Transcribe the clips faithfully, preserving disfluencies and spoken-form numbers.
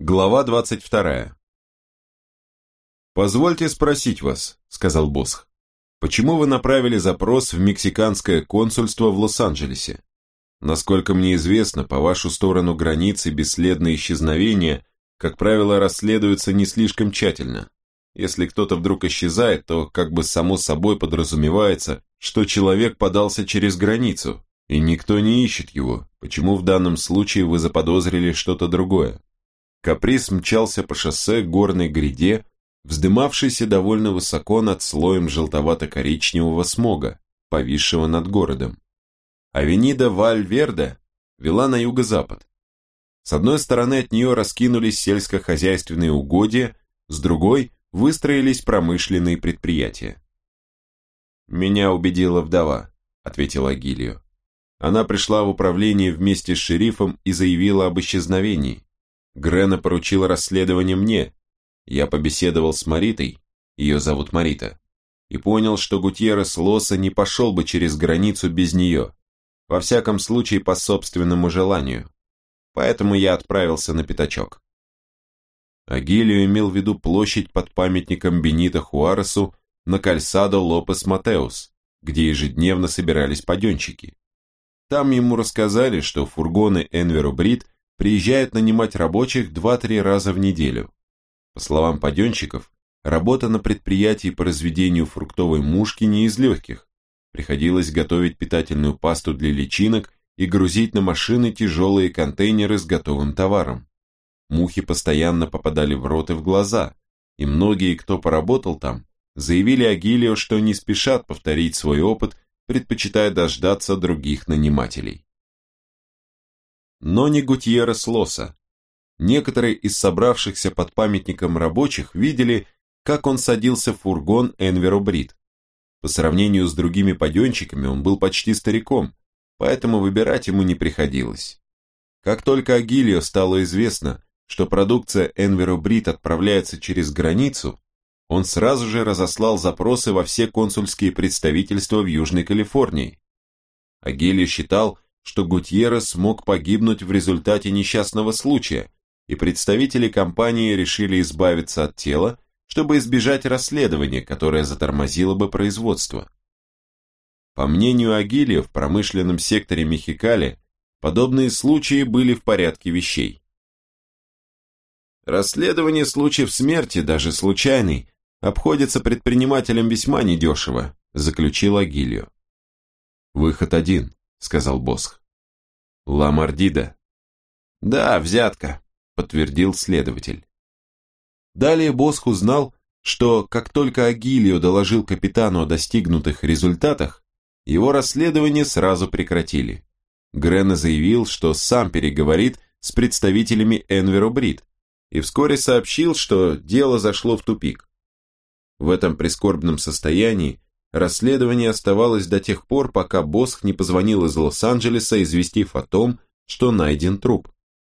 Глава двадцать вторая. «Позвольте спросить вас», — сказал Босх, «почему вы направили запрос в мексиканское консульство в Лос-Анджелесе? Насколько мне известно, по вашу сторону границы бесследные исчезновения, как правило, расследуются не слишком тщательно. Если кто-то вдруг исчезает, то как бы само собой подразумевается, что человек подался через границу, и никто не ищет его. Почему в данном случае вы заподозрили что-то другое?» Каприз мчался по шоссе к горной гряде, вздымавшейся довольно высоко над слоем желтовато-коричневого смога, повисшего над городом. Авенида Валь-Верде вела на юго-запад. С одной стороны от нее раскинулись сельскохозяйственные угодья, с другой выстроились промышленные предприятия. «Меня убедила вдова», — ответила Агилио. Она пришла в управление вместе с шерифом и заявила об исчезновении. Грена поручила расследование мне. Я побеседовал с Маритой, ее зовут Марита, и понял, что Гутьеррес Лоса не пошел бы через границу без нее, во всяком случае по собственному желанию. Поэтому я отправился на пятачок. Агилио имел в виду площадь под памятником Бенито Хуаресу на Кальсадо Лопес Матеус, где ежедневно собирались паденщики. Там ему рассказали, что фургоны Энверо Брит приезжают нанимать рабочих два-три раза в неделю. По словам паденщиков, работа на предприятии по разведению фруктовой мушки не из легких. Приходилось готовить питательную пасту для личинок и грузить на машины тяжелые контейнеры с готовым товаром. Мухи постоянно попадали в рот и в глаза, и многие, кто поработал там, заявили Агилио, что не спешат повторить свой опыт, предпочитая дождаться других нанимателей. Но не Гутьеррес Лоса. Некоторые из собравшихся под памятником рабочих видели, как он садился в фургон Энверо Брит. По сравнению с другими паденщиками он был почти стариком, поэтому выбирать ему не приходилось. Как только Агилио стало известно, что продукция Энверо Брит отправляется через границу, он сразу же разослал запросы во все консульские представительства в Южной Калифорнии. Агилио считал, что Гутьеррес мог погибнуть в результате несчастного случая, и представители компании решили избавиться от тела, чтобы избежать расследования, которое затормозило бы производство. По мнению Агилио, в промышленном секторе Мехикали подобные случаи были в порядке вещей. Расследование случаев смерти, даже случайный, обходится предпринимателям весьма недешево, заключил Агилио. «Выход один», — сказал Босх. «Ла Мордида». «Да, взятка», — подтвердил следователь. Далее Босх узнал, что как только Агилио доложил капитану о достигнутых результатах, его расследование сразу прекратили. Грена заявил, что сам переговорит с представителями Энверо Брит, и вскоре сообщил, что дело зашло в тупик. В этом прискорбном состоянии расследование оставалось до тех пор, пока Босх не позвонил из Лос-Анджелеса, известив о том, что найден труп.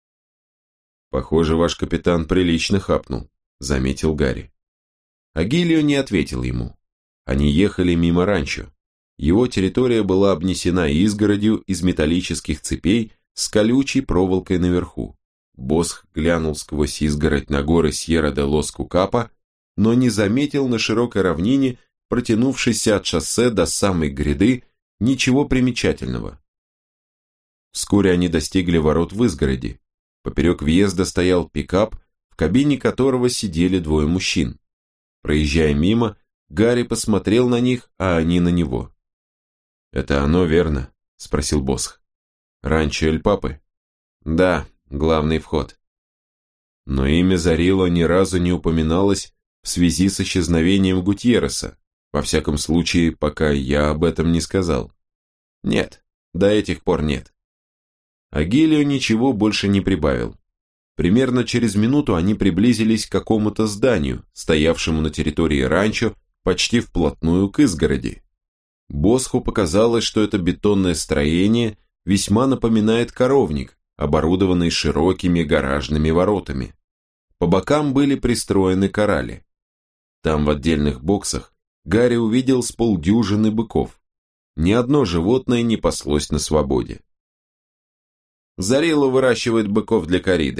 «Похоже, ваш капитан прилично хапнул», — заметил Гарри. Агилио не ответил ему. Они ехали мимо ранчо. Его территория была обнесена изгородью из металлических цепей с колючей проволокой наверху. Босх глянул сквозь изгородь на горы Сьерра-де-Лос-Кукапа, но не заметил на широкой равнине, протянувшейся от шоссе до самой гряды, ничего примечательного. Вскоре они достигли ворот в изгороди. Поперек въезда стоял пикап, в кабине которого сидели двое мужчин. Проезжая мимо, Гарри посмотрел на них, а они на него. «Это оно, верно?» – спросил Босх. «Ранчо Эль Папы?» «Да, главный вход». Но имя Зарило ни разу не упоминалось в связи с исчезновением Гутьерреса, во всяком случае, пока я об этом не сказал. Нет, до этих пор нет. Агилио ничего больше не прибавил. Примерно через минуту они приблизились к какому-то зданию, стоявшему на территории ранчо, почти вплотную к изгороди. Босху показалось, что это бетонное строение весьма напоминает коровник, оборудованный широкими гаражными воротами. По бокам были пристроены корали. Там в отдельных боксах Гарри увидел с полдюжины быков. Ни одно животное не паслось на свободе. «Зарило выращивает быков для корриды»,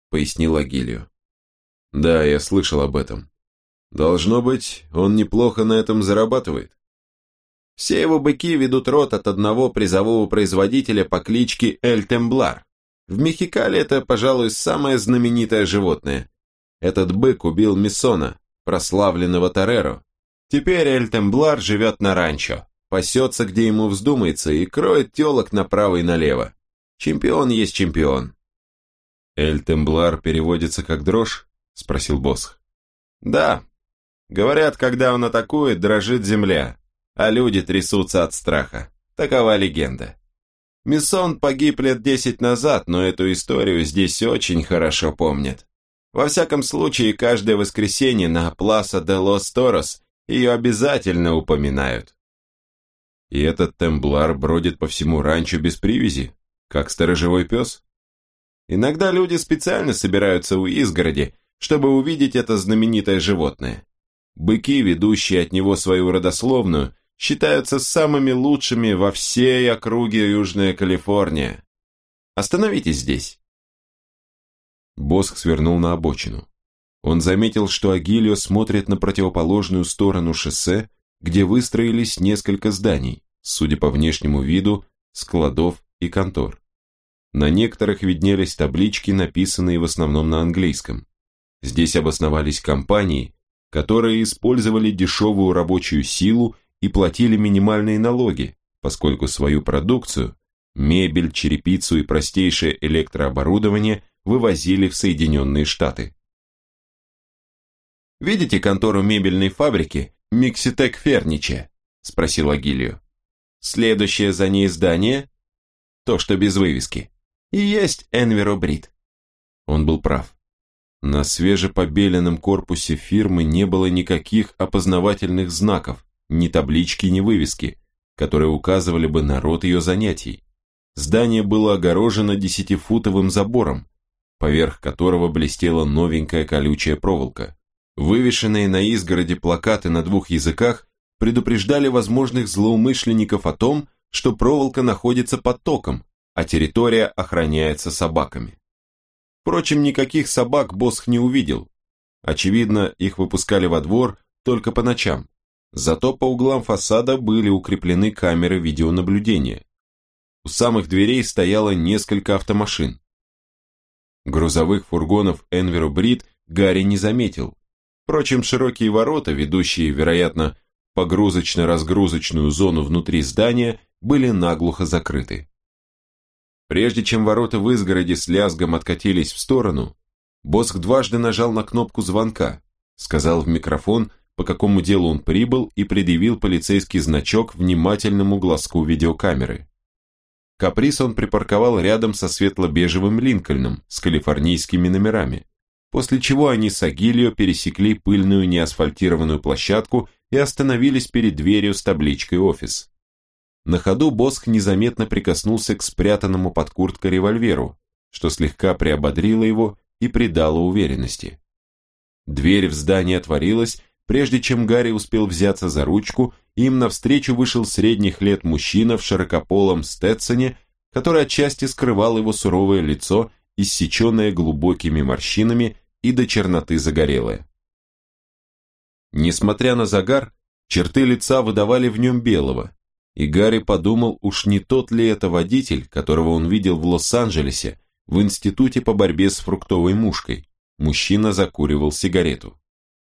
пояснил Агилио. Да, я слышал об этом. Должно быть, он неплохо на этом зарабатывает. Все его быки ведут род от одного призового производителя по кличке Эль Темблар. В Мехикале это, пожалуй, самое знаменитое животное. Этот бык убил Мессона, прославленного Тореро. Теперь Эль Темблар живет на ранчо, пасется, где ему вздумается, и кроет телок направо и налево. Чемпион есть чемпион. Эль Темблар переводится как дрожь? Спросил Босх. Да. Говорят, когда он атакует, дрожит земля, а люди трясутся от страха. Такова легенда. Мессон погиб лет десять назад, но эту историю здесь очень хорошо помнят. Во всяком случае, каждое воскресенье на Пласа де лос Торос ее обязательно упоминают. И этот Темблар бродит по всему ранчо без привязи, как сторожевой пес? Иногда люди специально собираются у изгороди, чтобы увидеть это знаменитое животное. Быки, ведущие от него свою родословную, считаются самыми лучшими во всей округе Южная Калифорния. Остановитесь здесь. Босх свернул на обочину. Он заметил, что Агилио смотрит на противоположную сторону шоссе, где выстроились несколько зданий, судя по внешнему виду, складов и контор. На некоторых виднелись таблички, написанные в основном на английском. Здесь обосновались компании, которые использовали дешевую рабочую силу и платили минимальные налоги, поскольку свою продукцию, мебель, черепицу и простейшее электрооборудование вывозили в Соединенные Штаты. «Видите контору мебельной фабрики Микситек Ферниче?» – спросил Агилио. «Следующее за ней здание, то, что без вывески, и есть Энверо Брит». Он был прав. На свежепобеленном корпусе фирмы не было никаких опознавательных знаков, ни таблички, ни вывески, которые указывали бы на род ее занятий. Здание было огорожено десятифутовым забором, поверх которого блестела новенькая колючая проволока. Вывешенные на изгороди плакаты на двух языках предупреждали возможных злоумышленников о том, что проволока находится под током, а территория охраняется собаками. Впрочем, никаких собак Босх не увидел. Очевидно, их выпускали во двор только по ночам. Зато по углам фасада были укреплены камеры видеонаблюдения. У самых дверей стояло несколько автомашин. Грузовых фургонов Энверо Брит Гарри не заметил. Впрочем, широкие ворота, ведущие, вероятно, в погрузочно-разгрузочную зону внутри здания, были наглухо закрыты. Прежде чем ворота в изгороди с лязгом откатились в сторону, Босх дважды нажал на кнопку звонка, сказал в микрофон, по какому делу он прибыл, и предъявил полицейский значок внимательному глазку видеокамеры. Каприз он припарковал рядом со светло-бежевым Линкольном с калифорнийскими номерами, после чего они с Агилио пересекли пыльную неасфальтированную площадку и остановились перед дверью с табличкой «Офис». На ходу Босх незаметно прикоснулся к спрятанному под курткой револьверу, что слегка приободрило его и придало уверенности. Дверь в здание отворилась, прежде чем Гарри успел взяться за ручку, и им навстречу вышел средних лет мужчина в широкополом стетсоне, который отчасти скрывал его суровое лицо, иссеченное глубокими морщинами и до черноты загорелое. Несмотря на загар, черты лица выдавали в нем белого, и Гарри подумал, уж не тот ли это водитель, которого он видел в Лос-Анджелесе, в институте по борьбе с фруктовой мушкой. Мужчина закуривал сигарету.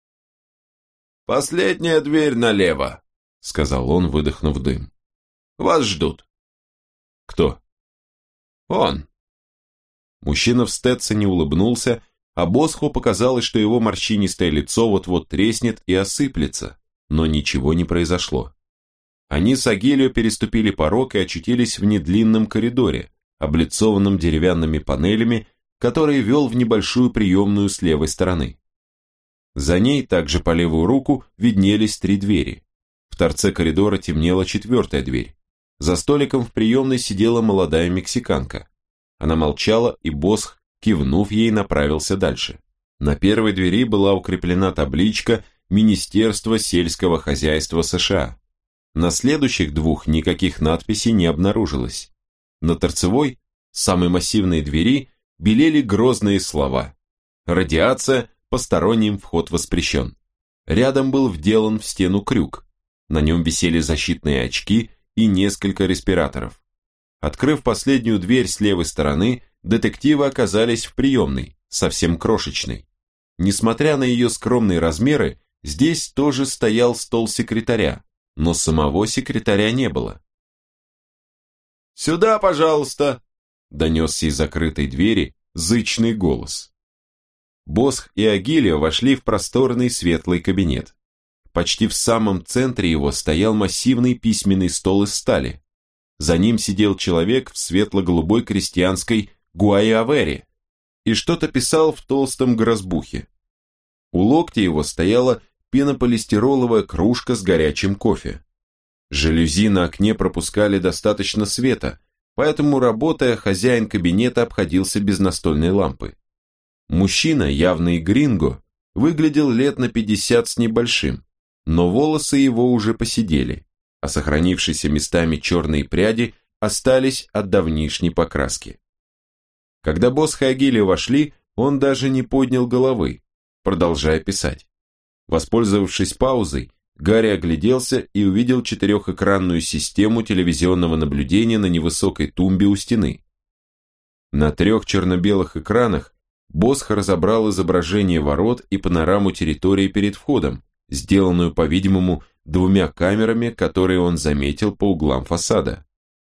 «Последняя дверь налево», — сказал он, выдохнув дым. «Вас ждут». «Кто?» «Он». Мужчина в стетсоне улыбнулся, а Босху показалось, что его морщинистое лицо вот-вот треснет и осыплется, но ничего не произошло. Они с Агилио переступили порог и очутились в недлинном коридоре, облицованном деревянными панелями, который вел в небольшую приемную с левой стороны. За ней, также по левую руку, виднелись три двери. В торце коридора темнела четвертая дверь. За столиком в приемной сидела молодая мексиканка. Она молчала, и Босх, кивнув ей, направился дальше. На первой двери была укреплена табличка «Министерство сельского хозяйства США». На следующих двух никаких надписей не обнаружилось. На торцевой, самой массивной двери, белели грозные слова. Радиация, посторонним вход воспрещен. Рядом был вделан в стену крюк. На нем висели защитные очки и несколько респираторов. Открыв последнюю дверь с левой стороны, детективы оказались в приемной, совсем крошечной. Несмотря на ее скромные размеры, здесь тоже стоял стол секретаря, но самого секретаря не было. «Сюда, пожалуйста!» – донесся из закрытой двери зычный голос. Босх и Агилио вошли в просторный светлый кабинет. Почти в самом центре его стоял массивный письменный стол из стали. За ним сидел человек в светло-голубой крестьянской гуайавере и что-то писал в толстом грозбухе. У локтя его стояла пенополистироловая кружка с горячим кофе. Жалюзи на окне пропускали достаточно света, поэтому, работая, хозяин кабинета обходился без настольной лампы. Мужчина, явный гринго, выглядел лет на пятьдесят с небольшим, но волосы его уже поседели, а сохранившиеся местами черные пряди остались от давнишней покраски. Когда Босх и Агилио вошли, он даже не поднял головы, продолжая писать. Воспользовавшись паузой, Гарри огляделся и увидел четырехэкранную систему телевизионного наблюдения на невысокой тумбе у стены. На трех черно-белых экранах Босх разобрал изображение ворот и панораму территории перед входом, сделанную, по-видимому, двумя камерами, которые он заметил по углам фасада.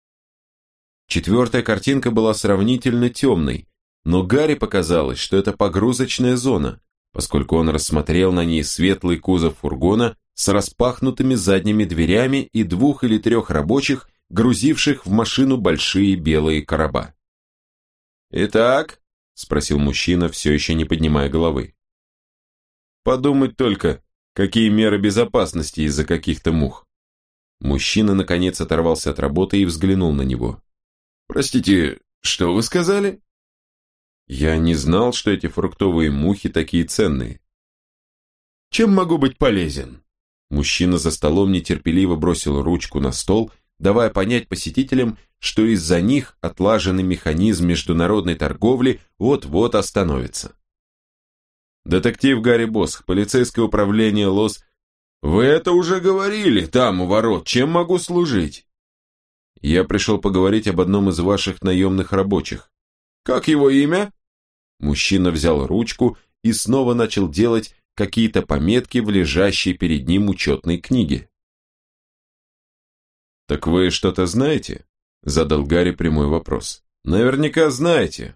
Четвертая картинка была сравнительно темной, но Гарри показалось, что это погрузочная зона, поскольку он рассмотрел на ней светлый кузов фургона с распахнутыми задними дверями и двух или трех рабочих, грузивших в машину большие белые короба. «Итак?» – спросил мужчина, все еще не поднимая головы. «Подумать только, какие меры безопасности из-за каких-то мух». Мужчина, наконец, оторвался от работы и взглянул на него. «Простите, что вы сказали?» «Я не знал, что эти фруктовые мухи такие ценные». «Чем могу быть полезен?» Мужчина за столом нетерпеливо бросил ручку на стол, давая понять посетителям, что из-за них отлаженный механизм международной торговли вот-вот остановится. «Детектив Гарри Босх, полицейское управление Лос...» «Вы это уже говорили, там у ворот, чем могу служить?» «Я пришел поговорить об одном из ваших наемных рабочих». «Как его имя?» Мужчина взял ручку и снова начал делать какие-то пометки в лежащей перед ним учетной книге. «Так вы что-то знаете?» – задал Гарри прямой вопрос. «Наверняка знаете.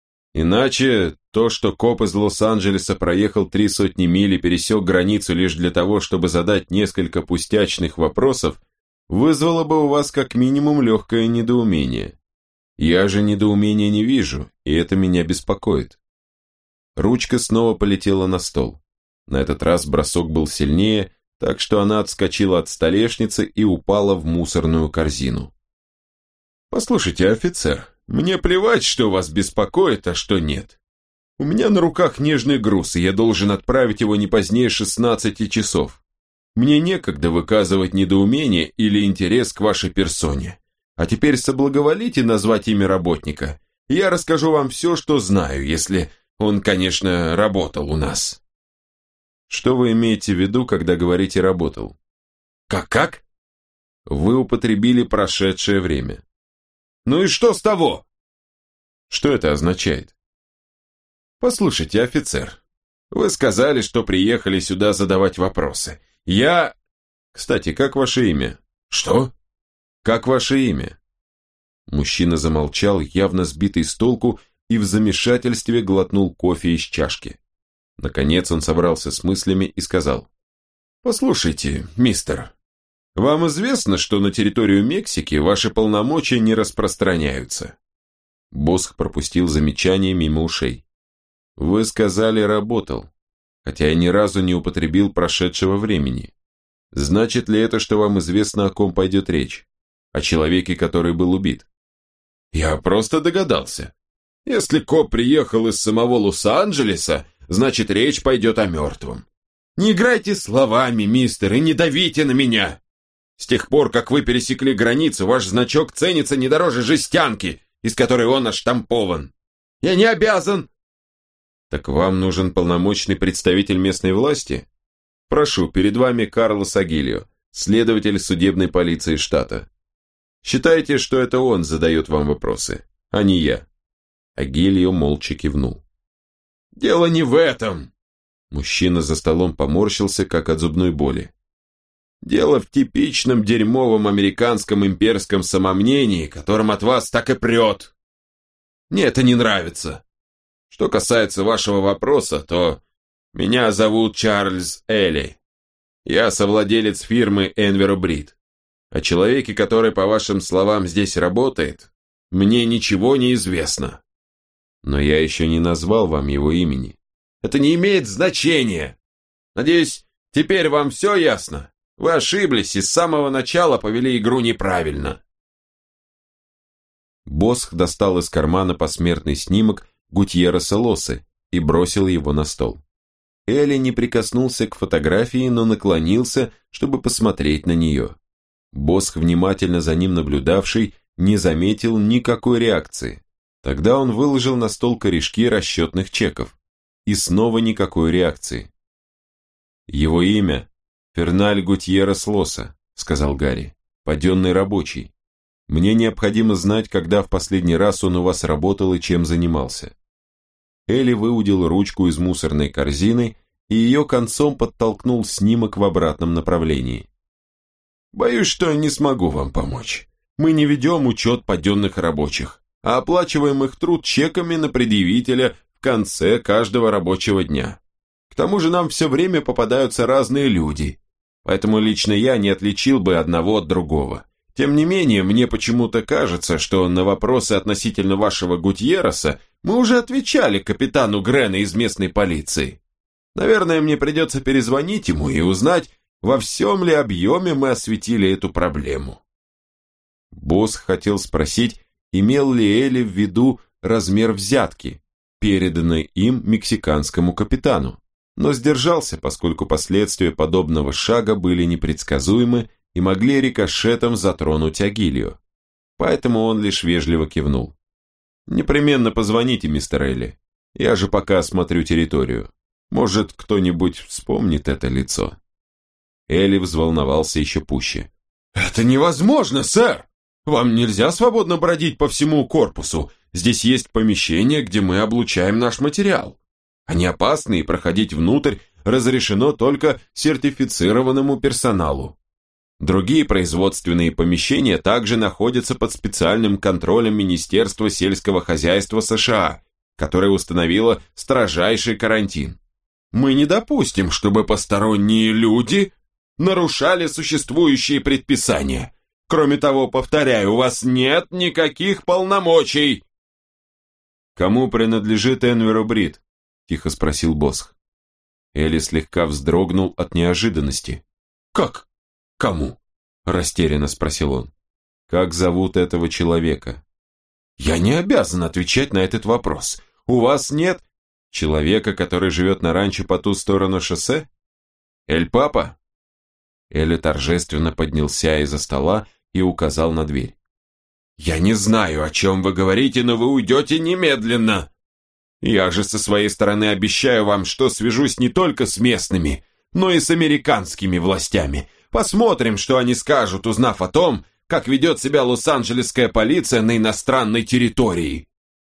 Иначе то, что коп из Лос-Анджелеса проехал три сотни миль и пересек границу лишь для того, чтобы задать несколько пустячных вопросов, вызвало бы у вас как минимум легкое недоумение. Я же недоумения не вижу, и это меня беспокоит». Ручка снова полетела на стол. На этот раз бросок был сильнее, так что она отскочила от столешницы и упала в мусорную корзину. «Послушайте, офицер, мне плевать, что вас беспокоит, а что нет. У меня на руках нежный груз, и я должен отправить его не позднее шестнадцати часов. Мне некогда выказывать недоумение или интерес к вашей персоне. А теперь соблаговолите назвать имя работника. Я расскажу вам все, что знаю, если он, конечно, работал у нас». «Что вы имеете в виду, когда говорите «работал»?» «Как-как?» «Вы употребили прошедшее время». «Ну и что с того?» «Что это означает?» «Послушайте, офицер, вы сказали, что приехали сюда задавать вопросы. Я... Кстати, как ваше имя?» «Что?» «Как ваше имя?» Мужчина замолчал, явно сбитый с толку, и в замешательстве глотнул кофе из чашки. Наконец он собрался с мыслями и сказал: «Послушайте, мистер, вам известно, что на территорию Мексики ваши полномочия не распространяются?» Босх пропустил замечание мимо ушей. «Вы сказали «работал», хотя я ни разу не употребил прошедшего времени. Значит ли это, что вам известно, о ком пойдет речь? О человеке, который был убит?» «Я просто догадался. Если коп приехал из самого Лос-Анджелеса, значит, речь пойдет о мертвом. Не играйте словами, мистер, и не давите на меня. С тех пор, как вы пересекли границу, ваш значок ценится не дороже жестянки, из которой он оштампован. Я не обязан!» «Так вам нужен полномочный представитель местной власти? Прошу, перед вами Карлос Агильо, следователь судебной полиции штата. Считайте, что это он задает вам вопросы, а не я». Агильо молча кивнул. «Дело не в этом!» Мужчина за столом поморщился, как от зубной боли. «Дело в типичном дерьмовом американском имперском самомнении, которым от вас так и прет. Мне это не нравится. Что касается вашего вопроса, то меня зовут Чарльз Элли. Я совладелец фирмы Enviro Breed. О человеке, который, по вашим словам, здесь работает, мне ничего не известно». «Но я еще не назвал вам его имени». «Это не имеет значения. Надеюсь, теперь вам все ясно? Вы ошиблись и с самого начала повели игру неправильно». Босх достал из кармана посмертный снимок Гутьерреса Лосы и бросил его на стол. Элли не прикоснулся к фотографии, но наклонился, чтобы посмотреть на нее. Босх, внимательно за ним наблюдавший, не заметил никакой реакции. Тогда он выложил на стол корешки расчетных чеков. И снова никакой реакции. «Его имя Ферналь Гутьеррес Лоса», — сказал Гарри, — «паденный рабочий. Мне необходимо знать, когда в последний раз он у вас работал и чем занимался». Элли выудил ручку из мусорной корзины и ее концом подтолкнул снимок в обратном направлении. «Боюсь, что не смогу вам помочь. Мы не ведем учет паденных рабочих, а оплачиваем их труд чеками на предъявителя в конце каждого рабочего дня. К тому же нам все время попадаются разные люди, поэтому лично я не отличил бы одного от другого. Тем не менее, мне почему-то кажется, что на вопросы относительно вашего Гутьерреса мы уже отвечали капитану Грену из местной полиции. Наверное, мне придется перезвонить ему и узнать, во всем ли объеме мы осветили эту проблему». Босс хотел спросить, имел ли Элли в виду размер взятки, переданной им мексиканскому капитану, но сдержался, поскольку последствия подобного шага были непредсказуемы и могли рикошетом затронуть Агильо. Поэтому он лишь вежливо кивнул. «Непременно позвоните, мистер Элли. Я же пока осмотрю территорию. Может, кто-нибудь вспомнит это лицо». Элли взволновался еще пуще. «Это невозможно, сэр! Вам нельзя свободно бродить по всему корпусу. Здесь есть помещение, где мы облучаем наш материал. Они опасны, и проходить внутрь разрешено только сертифицированному персоналу. Другие производственные помещения также находятся под специальным контролем Министерства сельского хозяйства США, которое установило строжайший карантин. Мы не допустим, чтобы посторонние люди нарушали существующие предписания. Кроме того, повторяю, у вас нет никаких полномочий». «Кому принадлежит Enviro Breed?» – тихо спросил Босх. Элли слегка вздрогнул от неожиданности. «Как? Кому?» – растерянно спросил он. «Как зовут этого человека?» «Я не обязан отвечать на этот вопрос. У вас нет...» «Человека, который живет на ранчо по ту сторону шоссе? Эль Папа?» Элли торжественно поднялся из-за стола и указал на дверь. «Я не знаю, о чем вы говорите, но вы уйдете немедленно. Я же со своей стороны обещаю вам, что свяжусь не только с местными, но и с американскими властями. Посмотрим, что они скажут, узнав о том, как ведет себя Лос-Анджелесская полиция на иностранной территории».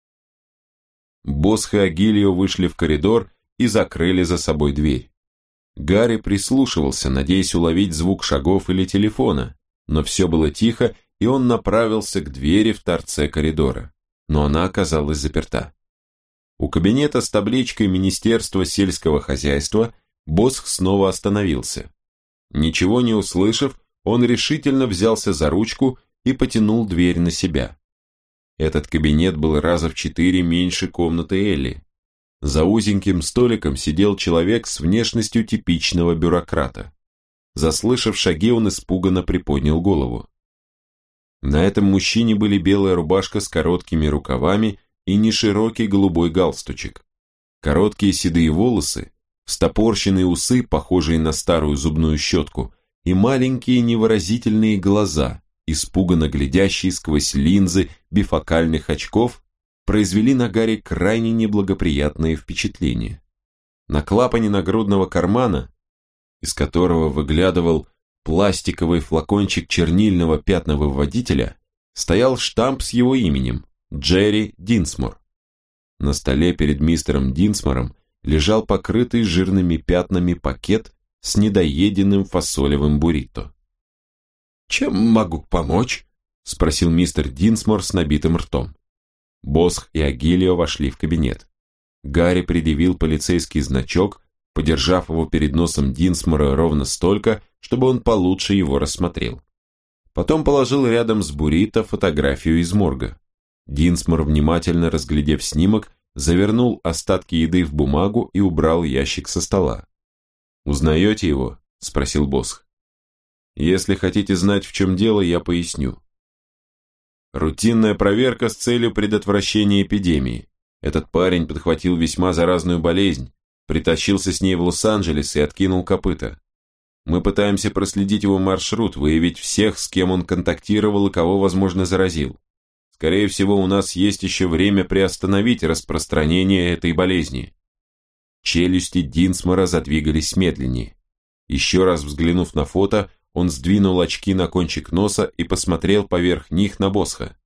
Босх и Агильо вышли в коридор и закрыли за собой дверь. Гарри прислушивался, надеясь уловить звук шагов или телефона, но все было тихо, и он направился к двери в торце коридора, но она оказалась заперта. У кабинета с табличкой Министерства сельского хозяйства Босх снова остановился. Ничего не услышав, он решительно взялся за ручку и потянул дверь на себя. Этот кабинет был раза в четыре меньше комнаты Элли. За узеньким столиком сидел человек с внешностью типичного бюрократа. Заслышав шаги, он испуганно приподнял голову. На этом мужчине были белая рубашка с короткими рукавами и неширокий голубой галстучек. Короткие седые волосы, встопорщенные усы, похожие на старую зубную щетку, и маленькие невыразительные глаза, испуганно глядящие сквозь линзы бифокальных очков, произвели на Гарри крайне неблагоприятное впечатление. На клапане нагрудного кармана, из которого выглядывал пластиковый флакончик чернильного пятновыводителя, стоял штамп с его именем – Джерри Динсмор. На столе перед мистером Динсмором лежал покрытый жирными пятнами пакет с недоеденным фасолевым буррито. «Чем могу помочь?» – спросил мистер Динсмор с набитым ртом. Босх и Агилио вошли в кабинет. Гарри предъявил полицейский значок, подержав его перед носом Динсмора ровно столько, чтобы он получше его рассмотрел. Потом положил рядом с буррито фотографию из морга. Динсмор, внимательно разглядев снимок, завернул остатки еды в бумагу и убрал ящик со стола. «Узнаете его?» – спросил Босх. «Если хотите знать, в чем дело, я поясню. Рутинная проверка с целью предотвращения эпидемии. Этот парень подхватил весьма заразную болезнь, притащился с ней в Лос-Анджелес и откинул копыта. Мы пытаемся проследить его маршрут, выявить всех, с кем он контактировал и кого, возможно, заразил. Скорее всего, у нас есть еще время приостановить распространение этой болезни». Челюсти Динсмора задвигались медленнее. Еще раз взглянув на фото, он сдвинул очки на кончик носа и посмотрел поверх них на Босха.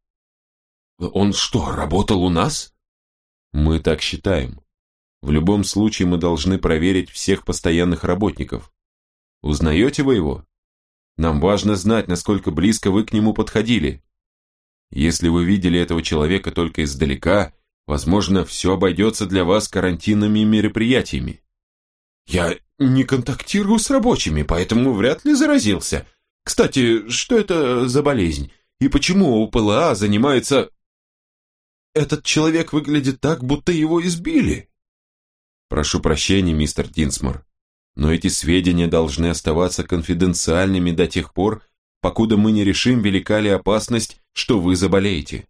«Он что, работал у нас?» «Мы так считаем. В любом случае мы должны проверить всех постоянных работников. Узнаете вы его? Нам важно знать, насколько близко вы к нему подходили. Если вы видели этого человека только издалека, возможно, все обойдется для вас карантинными мероприятиями». «Я не контактирую с рабочими, поэтому вряд ли заразился. Кстати, что это за болезнь? И почему ОПЛА занимается...» «Этот человек выглядит так, будто его избили». «Прошу прощения, мистер Динсмор, но эти сведения должны оставаться конфиденциальными до тех пор, покуда мы не решим, велика ли опасность, что вы заболеете.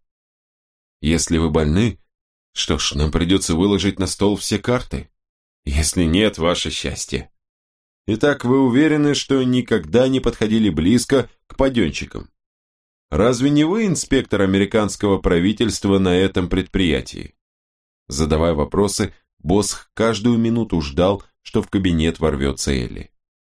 Если вы больны, что ж, нам придется выложить на стол все карты. Если нет, ваше счастье. Итак, вы уверены, что никогда не подходили близко к паденщикам? Разве не вы инспектор американского правительства на этом предприятии?» Задавая вопросы, Босх каждую минуту ждал, что в кабинет ворвется Элли.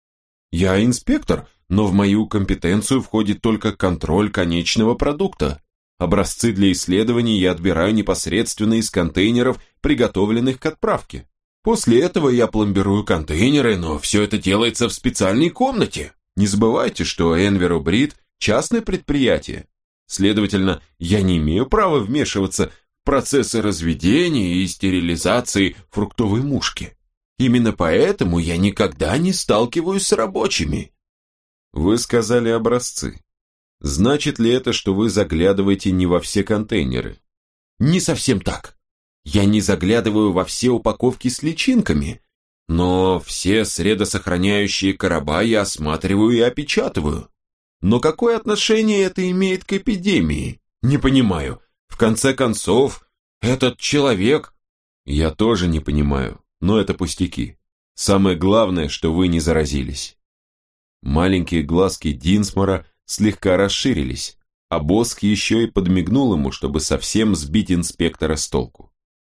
«Я инспектор, но в мою компетенцию входит только контроль конечного продукта. Образцы для исследований я отбираю непосредственно из контейнеров, приготовленных к отправке. После этого я пломбирую контейнеры, но все это делается в специальной комнате. Не забывайте, что Энверо Брит – частное предприятие. Следовательно, я не имею права вмешиваться в процессы разведения и стерилизации фруктовой мушки. Именно поэтому я никогда не сталкиваюсь с рабочими». «Вы сказали образцы. Значит ли это, что вы заглядываете не во все контейнеры?» «Не совсем так. Я не заглядываю во все упаковки с личинками, но все средосохраняющие короба я осматриваю и опечатываю. Но какое отношение это имеет к эпидемии? Не понимаю. В конце концов, этот человек...» «Я тоже не понимаю, но это пустяки. Самое главное, что вы не заразились». Маленькие глазки Динсмора слегка расширились, а Босх еще и подмигнул ему, чтобы совсем сбить инспектора с толку.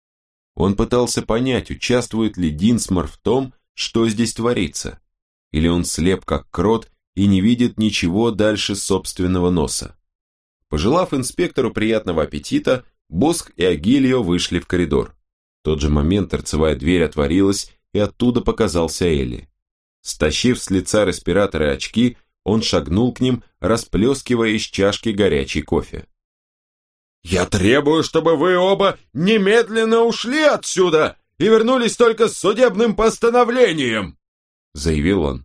Он пытался понять, участвует ли Динсмор в том, что здесь творится, или он слеп как крот и не видит ничего дальше собственного носа. Пожелав инспектору приятного аппетита, Босх и Агилио вышли в коридор. В тот же момент торцевая дверь отворилась, и оттуда показался Элли. Стащив с лица респиратора и очки, он шагнул к ним, расплескивая из чашки горячий кофе. «Я требую, чтобы вы оба немедленно ушли отсюда и вернулись только с судебным постановлением!» заявил он.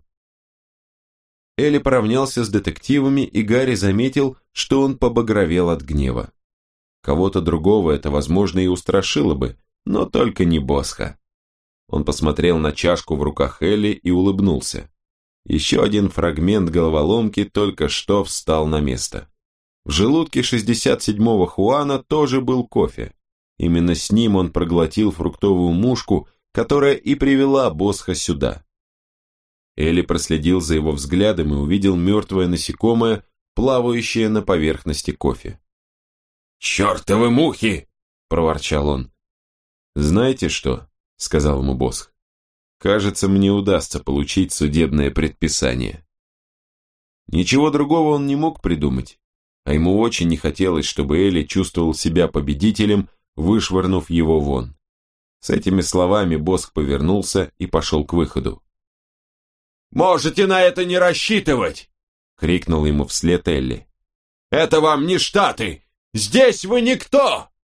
Элли поравнялся с детективами, и Гарри заметил, что он побагровел от гнева. Кого-то другого это, возможно, и устрашило бы, но только не Босха. Он посмотрел на чашку в руках Элли и улыбнулся. Еще один фрагмент головоломки только что встал на место. В желудке шестьдесят седьмого Хуана тоже был кофе. Именно с ним он проглотил фруктовую мушку, которая и привела Босха сюда. Элли проследил за его взглядом и увидел мертвое насекомое, плавающее на поверхности кофе. «Чертовы мухи! – проворчал он. «Знаете что?» – сказал ему Босх. «Кажется, мне удастся получить судебное предписание». Ничего другого он не мог придумать, а ему очень не хотелось, чтобы Эли чувствовал себя победителем, вышвырнув его вон. С этими словами Босх повернулся и пошел к выходу. «Можете на это не рассчитывать!» — крикнул ему вслед Элли. «Это вам не Штаты! Здесь вы никто!»